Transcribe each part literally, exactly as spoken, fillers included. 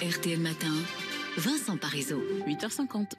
R T L Matin, Vincent Parisot. huit heures cinquante.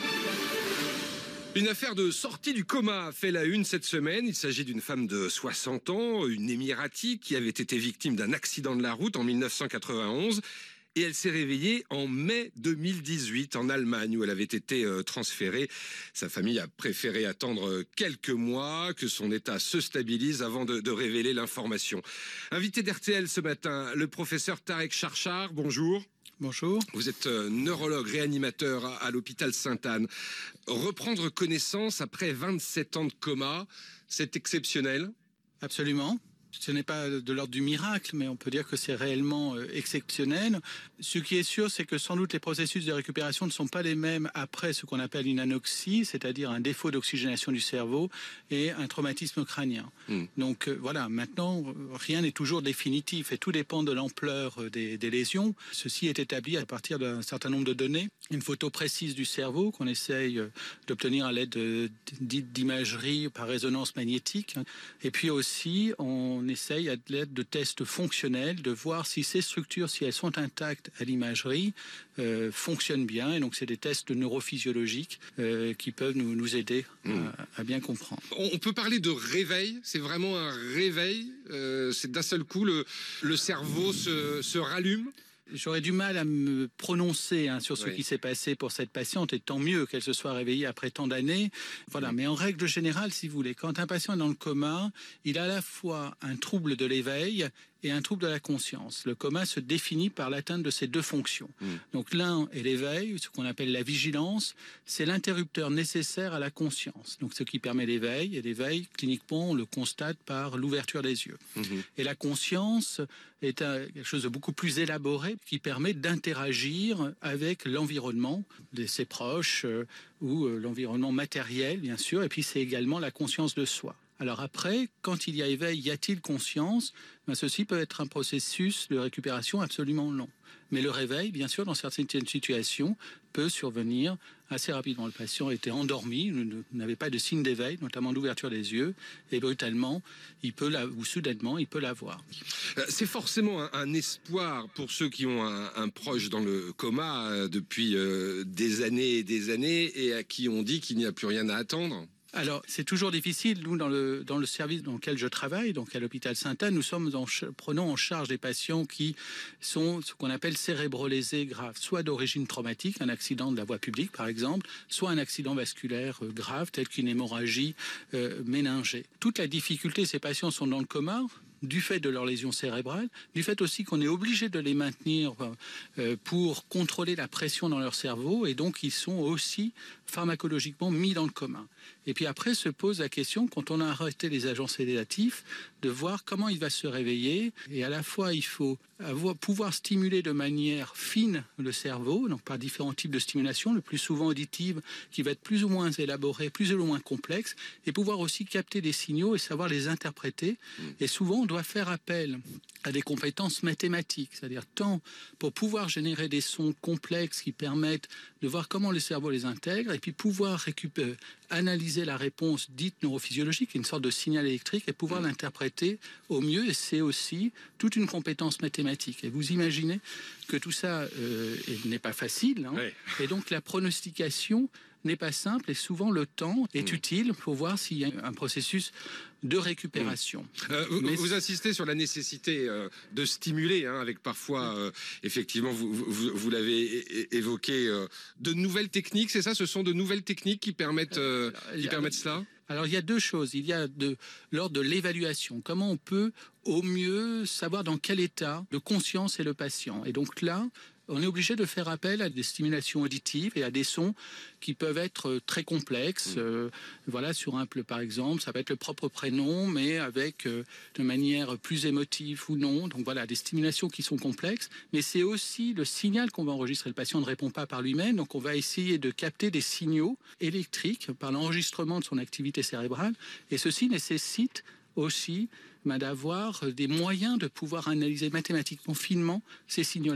Une affaire de sortie du coma fait la une cette semaine. Il s'agit d'une femme de soixante ans, une émirati, qui avait été victime d'un accident de la route en mille neuf cent quatre-vingt-onze. Et elle s'est réveillée en mai deux mille dix-huit en Allemagne où elle avait été euh, transférée. Sa famille a préféré attendre quelques mois que son état se stabilise avant de, de révéler l'information. Invité d'R T L ce matin, le professeur Tarek Charchar. Bonjour. Bonjour. Vous êtes euh, neurologue réanimateur à, à l'hôpital Sainte-Anne. Reprendre connaissance après vingt-sept ans de coma, c'est exceptionnel? Absolument. Ce n'est pas de l'ordre du miracle, mais on peut dire que c'est réellement euh, exceptionnel. Ce qui est sûr, c'est que sans doute les processus de récupération ne sont pas les mêmes après ce qu'on appelle une anoxie, c'est-à-dire un défaut d'oxygénation du cerveau et un traumatisme crânien. Mmh. Donc euh, voilà, maintenant, rien n'est toujours définitif et tout dépend de l'ampleur des, des lésions. Ceci est établi à partir d'un certain nombre de données. Une photo précise du cerveau qu'on essaye d'obtenir à l'aide d'imagerie par résonance magnétique. Et puis aussi, on On essaye à l'aide de tests fonctionnels de voir si ces structures, si elles sont intactes à l'imagerie, euh, fonctionnent bien. Et donc c'est des tests neurophysiologiques euh, qui peuvent nous, nous aider mmh. à, à bien comprendre. On peut parler de réveil, c'est vraiment un réveil, euh, c'est d'un seul coup le, le cerveau se, se rallume. J'aurais du mal à me prononcer hein, sur ce oui. qui s'est passé pour cette patiente, et tant mieux qu'elle se soit réveillée après tant d'années. Voilà. Oui. Mais en règle générale, si vous voulez, quand un patient est dans le coma, il a à la fois un trouble de l'éveil et un trouble de la conscience. Le coma se définit par l'atteinte de ces deux fonctions. Mmh. Donc l'un est l'éveil, ce qu'on appelle la vigilance, c'est l'interrupteur nécessaire à la conscience. Donc ce qui permet l'éveil, et l'éveil, cliniquement, on le constate par l'ouverture des yeux. Mmh. Et la conscience est un, quelque chose de beaucoup plus élaboré qui permet d'interagir avec l'environnement de ses proches euh, ou euh, l'environnement matériel, bien sûr, et puis c'est également la conscience de soi. Alors après, quand il y a éveil, y a-t-il conscience? Ben ceci peut être un processus de récupération absolument long. Mais le réveil, bien sûr, dans certaines situations, peut survenir assez rapidement. Le patient était endormi, n'avait pas de signe d'éveil, notamment d'ouverture des yeux, et brutalement, il peut la, ou soudainement, il peut l'avoir. C'est forcément un, un espoir pour ceux qui ont un, un proche dans le coma euh, depuis euh, des années et des années, et à qui on dit qu'il n'y a plus rien à attendre. Alors, c'est toujours difficile. Nous, dans le, dans le service dans lequel je travaille, donc à l'hôpital Sainte-Anne, nous sommes en, prenons en charge des patients qui sont ce qu'on appelle cérébrolésés graves, soit d'origine traumatique, un accident de la voie publique par exemple, soit un accident vasculaire grave, tel qu'une hémorragie euh, méningée. Toute la difficulté, ces patients sont dans le coma, du fait de leur lésion cérébrale, du fait aussi qu'on est obligé de les maintenir euh, pour contrôler la pression dans leur cerveau, et donc ils sont aussi pharmacologiquement mis dans le coma. Et puis après se pose la question, quand on a arrêté les agents sédatifs, de voir comment il va se réveiller. Et à la fois, il faut avoir, pouvoir stimuler de manière fine le cerveau, donc par différents types de stimulation, le plus souvent auditive, qui va être plus ou moins élaborée, plus ou moins complexe, et pouvoir aussi capter des signaux et savoir les interpréter. Et souvent, on doit faire appel à des compétences mathématiques, c'est-à-dire tant pour pouvoir générer des sons complexes qui permettent de voir comment le cerveau les intègre, et puis pouvoir récupérer, analyser la réponse dite neurophysiologique, une sorte de signal électrique, et pouvoir mmh. l'interpréter au mieux. Et c'est aussi toute une compétence mathématique. Et vous imaginez que tout ça euh, n'est pas facile, hein, ouais. Et donc la pronostication n'est pas simple, et souvent le temps est mmh. utile pour voir s'il y a un processus de récupération. Mmh. Euh, vous, Mais... vous insistez sur la nécessité euh, de stimuler, hein, avec parfois, euh, effectivement, vous, vous, vous l'avez évoqué, euh, de nouvelles techniques, c'est ça? Ce sont de nouvelles techniques qui permettent, euh, euh, qui a... permettent cela? Alors il y a deux choses. Il y a de l'ordre de l'évaluation. Comment on peut au mieux savoir dans quel état de conscience est le patient. Et donc là, on est obligé de faire appel à des stimulations auditives et à des sons qui peuvent être très complexes. Mmh. Euh, voilà, sur un par exemple, ça peut être le propre prénom, mais avec euh, de manière plus émotive ou non. Donc voilà, des stimulations qui sont complexes. Mais c'est aussi le signal qu'on va enregistrer. Le patient ne répond pas par lui-même, donc on va essayer de capter des signaux électriques par l'enregistrement de son activité cérébrale. Et ceci nécessite aussi ben, d'avoir des moyens de pouvoir analyser mathématiquement finement ces signaux-là.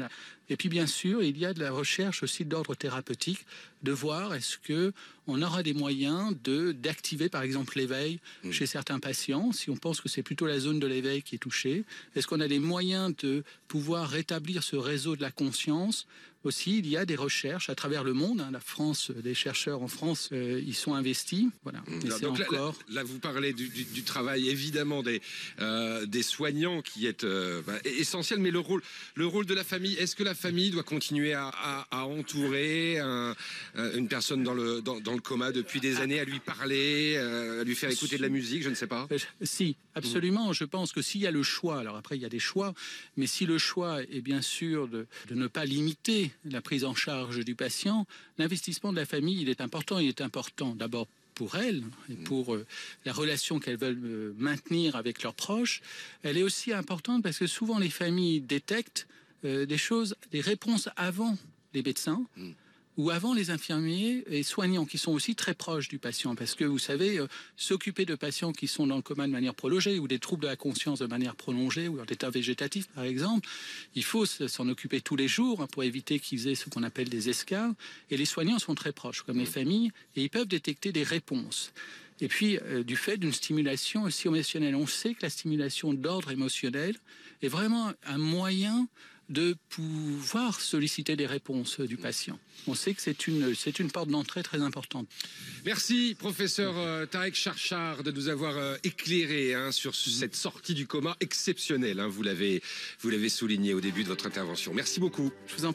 Et puis bien sûr, il y a de la recherche aussi d'ordre thérapeutique, de voir est-ce que on aura des moyens de d'activer par exemple l'éveil mmh. chez certains patients, si on pense que c'est plutôt la zone de l'éveil qui est touchée. Est-ce qu'on a des moyens de pouvoir rétablir ce réseau de la conscience? Aussi, il y a des recherches à travers le monde. Hein, la France, des chercheurs en France, euh, ils sont investis. Voilà. Et Alors, c'est donc encore... là, là, là, vous parlez du, du, du travail évidemment des, euh, des soignants qui est euh, bah, essentiel, mais le rôle, le rôle de la famille, est-ce que la famille doit continuer à, à, à entourer un, une personne dans le, dans, dans le coma depuis des années, à lui parler, euh, à lui faire écouter de la musique, je ne sais pas? Si, absolument. Je pense que s'il y a le choix, alors après il y a des choix, mais si le choix est bien sûr de, de ne pas limiter la prise en charge du patient, l'investissement de la famille, il est important. Il est important d'abord pour elles et pour euh, la relation qu'elles veulent euh, maintenir avec leurs proches. Elle est aussi importante parce que souvent les familles détectent euh, des choses, des réponses avant les médecins. Mm. ou avant les infirmiers et soignants qui sont aussi très proches du patient. Parce que vous savez, euh, s'occuper de patients qui sont dans le coma de manière prolongée ou des troubles de la conscience de manière prolongée ou en état végétatif par exemple, il faut s'en occuper tous les jours hein, pour éviter qu'ils aient ce qu'on appelle des escarres. Et les soignants sont très proches, comme les familles, et ils peuvent détecter des réponses. Et puis, euh, du fait d'une stimulation aussi émotionnelle, on sait que la stimulation d'ordre émotionnel est vraiment un moyen de pouvoir solliciter des réponses du patient. On sait que c'est une, c'est une porte d'entrée très importante. Merci, professeur euh, Tarek Charchar, de nous avoir euh, éclairé hein, sur cette sortie du coma exceptionnelle. Hein, vous l'avez, vous l'avez souligné au début de votre intervention. Merci beaucoup. Je vous en